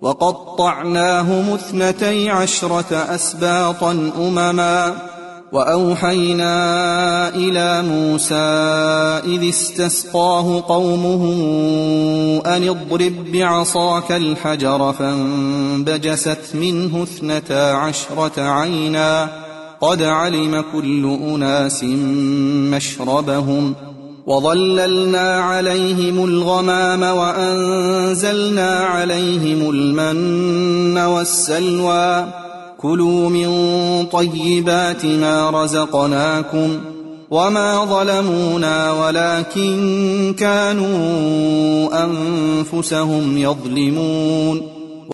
وقطعناهم 12 أسباطا أمما وأوحينا إلى موسى إذ استسقاه قومه أن اضرب بعصاك الحجر فانبجست منه 12 عينا قد علم كل أناس مشربهم وظللنا عليهم الغمام وأنزلنا عليهم المن والسلوى كلوا من طيبات ما رزقناكم وما ظلمونا ولكن كانوا أنفسهم يظلمون